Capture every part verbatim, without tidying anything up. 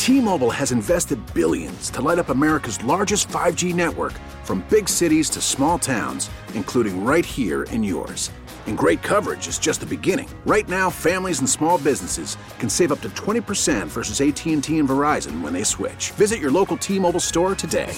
T-Mobile has invested billions to light up America's largest five G network, from big cities to small towns, including right here in yours. And great coverage is just the beginning. Right now, families and small businesses can save up to twenty percent versus A T and T and Verizon when they switch. Visit your local T-Mobile store today.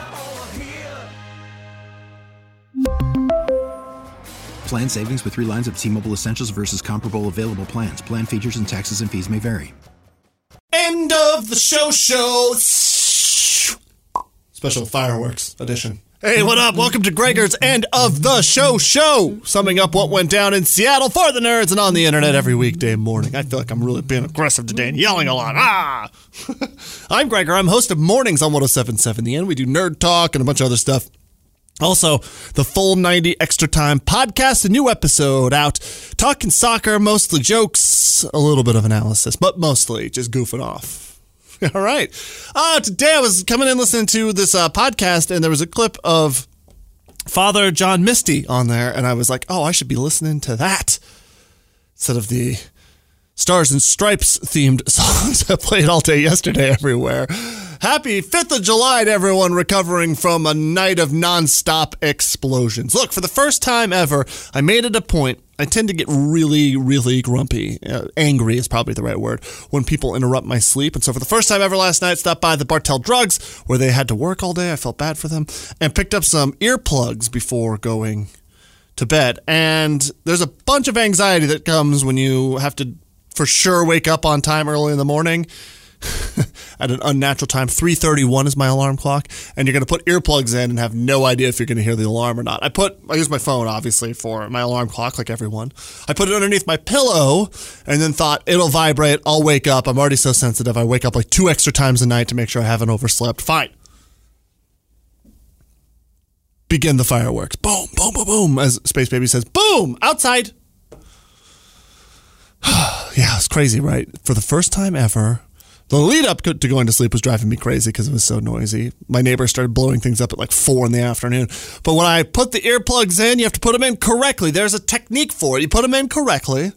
Plan savings with three lines of T-Mobile Essentials versus comparable available plans. Plan features and taxes and fees may vary. End of the show show. Special fireworks edition. Hey, what up? Welcome to Gregor's End of the Show Show, summing up what went down in Seattle for the nerds and on the internet every weekday morning. I feel like I'm really being aggressive today and yelling a lot. Ah! I'm Gregor. I'm host of Mornings on one oh seven point seven The End. We do nerd talk and a bunch of other stuff. Also, the full ninety Extra Time podcast, a new episode out. Talking soccer, mostly jokes, a little bit of analysis, but mostly just goofing off. All right. Uh, today I was coming in listening to this uh, podcast, and there was a clip of Father John Misty on there, and I was like, oh, I should be listening to that instead of the Stars and Stripes themed songs I played all day yesterday everywhere. Happy fifth of July to everyone recovering from a night of nonstop explosions. Look, for the first time ever, I made it a point. I tend to get really, really grumpy. Uh, angry is probably the right word when people interrupt my sleep. And so for the first time ever last night, stopped by the Bartell Drugs where they had to work all day. I felt bad for them and picked up some earplugs before going to bed. And there's a bunch of anxiety that comes when you have to for sure wake up on time early in the morning. At an unnatural time. three thirty-one is my alarm clock, and you're going to put earplugs in and have no idea if you're going to hear the alarm or not. I put, I use my phone, obviously, for my alarm clock, like everyone. I put it underneath my pillow, and then thought, it'll vibrate, I'll wake up. I'm already so sensitive. I wake up like two extra times a night to make sure I haven't overslept. Fine. Begin the fireworks. Boom, boom, boom, boom, as Space Baby says. Boom! Outside! Yeah, it's crazy, right? For the first time ever, the lead up to going to sleep was driving me crazy because it was so noisy. My neighbor started blowing things up at like four in the afternoon. But when I put the earplugs in, you have to put them in correctly. There's a technique for it. You put them in correctly.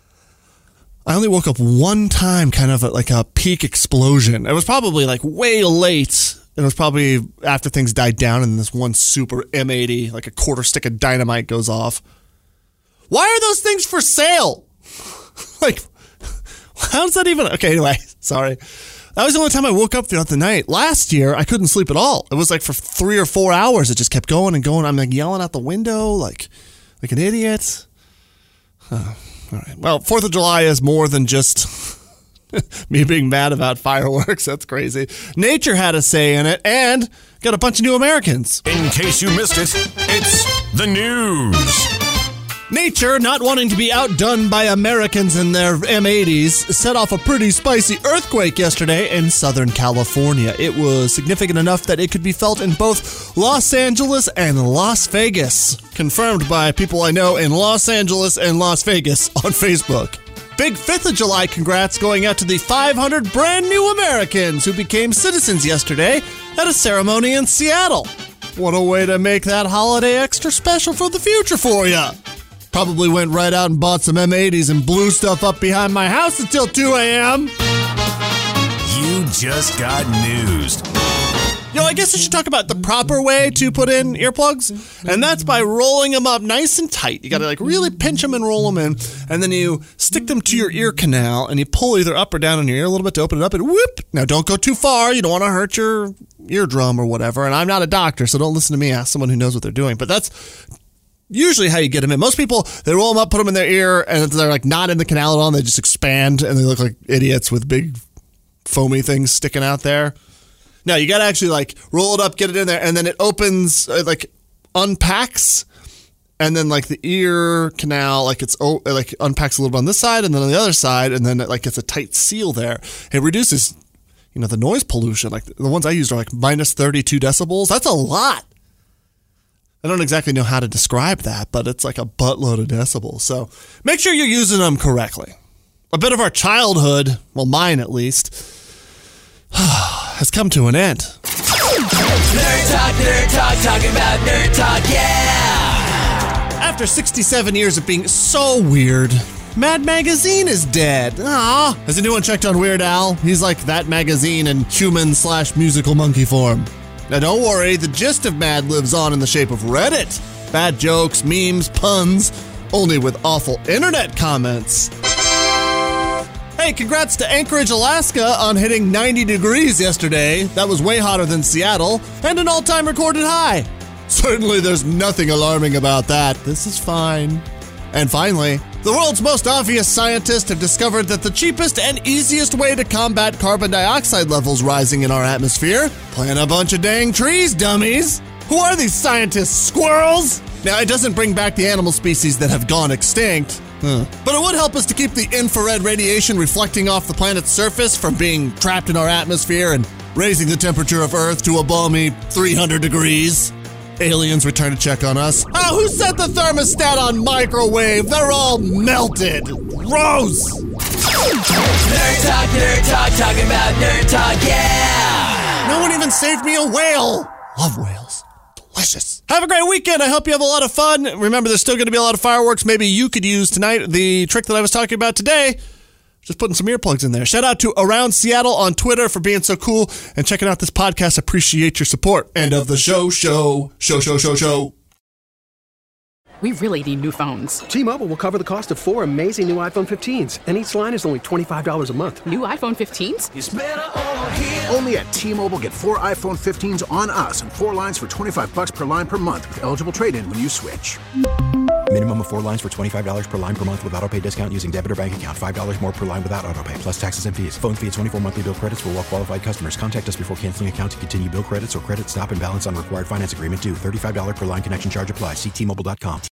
I only woke up one time, kind of like a peak explosion. It was probably like way late. It was probably after things died down and this one super M eighty, like a quarter stick of dynamite goes off. Why are those things for sale? Like, how does that even... Okay, anyway, sorry. That was the only time I woke up throughout the night. Last year, I couldn't sleep at all. It was like for three or four hours, it just kept going and going. I'm like yelling out the window like like an idiot. Oh, all right. Well, fourth of July is more than just me being mad about fireworks. That's crazy. Nature had a say in it, and got a bunch of new Americans. In case you missed it, it's the news. Nature, not wanting to be outdone by Americans in their M eighties, set off a pretty spicy earthquake yesterday in Southern California. It was significant enough that it could be felt in both Los Angeles and Las Vegas. Confirmed by people I know in Los Angeles and Las Vegas on Facebook. Big fifth of July congrats going out to the five hundred brand new Americans who became citizens yesterday at a ceremony in Seattle. What a way to make that holiday extra special for the future for you. Probably went right out and bought some M eighties and blew stuff up behind my house until two a.m. You just got newsed. You know, I guess I should talk about the proper way to put in earplugs, and that's by rolling them up nice and tight. You gotta like really pinch them and roll them in, and then you stick them to your ear canal, and you pull either up or down on your ear a little bit to open it up, and whoop! Now don't go too far. You don't want to hurt your eardrum or whatever, and I'm not a doctor, so don't listen to me. Ask someone who knows what they're doing, but that's usually how you get them in. Most people, they roll them up, put them in their ear, and they're like not in the canal at all, and they just expand, and they look like idiots with big foamy things sticking out there. No, you got to actually like roll it up, get it in there, and then it opens, uh, like unpacks, and then like the ear canal, like it's oh, like unpacks a little bit on this side, and then on the other side, and then it like gets a tight seal there. It reduces, you know, the noise pollution. Like the ones I used are like minus thirty-two decibels. That's a lot. I don't exactly know how to describe that, but it's like a buttload of decibels. So make sure you're using them correctly. A bit of our childhood, well, mine at least, has come to an end. Nerd Talk, Nerd Talk, talking about Nerd Talk, yeah! After sixty-seven years of being so weird, Mad Magazine is dead. Aw. Has anyone checked on Weird Al? He's like that magazine in human slash musical monkey form. Now don't worry, the gist of Mad lives on in the shape of Reddit. Bad jokes, memes, puns, only with awful internet comments. Hey, congrats to Anchorage, Alaska on hitting ninety degrees yesterday. That was way hotter than Seattle, and an all-time recorded high. Certainly there's nothing alarming about that. This is fine. And finally, the world's most obvious scientists have discovered that the cheapest and easiest way to combat carbon dioxide levels rising in our atmosphere, plant a bunch of dang trees, dummies. Who are these scientists, squirrels? Now, it doesn't bring back the animal species that have gone extinct, huh. But it would help us to keep the infrared radiation reflecting off the planet's surface from being trapped in our atmosphere and raising the temperature of Earth to a balmy three hundred degrees. Aliens return to check on us. Oh, who set the thermostat on microwave? They're all melted. Gross! Nerd Talk, Nerd Talk, talking about Nerd Talk, yeah! No one even saved me a whale. Love whales. Delicious. Have a great weekend. I hope you have a lot of fun. Remember, there's still going to be a lot of fireworks maybe you could use tonight. The trick that I was talking about today, just putting some earplugs in there. Shout out to Around Seattle on Twitter for being so cool and checking out this podcast. Appreciate your support. End of the show, show, show, show, show, show. We really need new phones. T-Mobile will cover the cost of four amazing new iPhone fifteens, and each line is only twenty-five dollars a month. New iPhone fifteens? It's better over here. Only at T-Mobile, get four iPhone fifteens on us and four lines for twenty-five bucks per line per month with eligible trade-in when you switch. Minimum of four lines for twenty-five dollars per line per month with autopay discount using debit or bank account. five dollars more per line without autopay, plus taxes and fees. Phone fee at twenty-four monthly bill credits for well-qualified customers. Contact us before canceling account to continue bill credits or credit stop and balance on required finance agreement due. thirty-five dollars per line connection charge applies. See T Mobile dot com.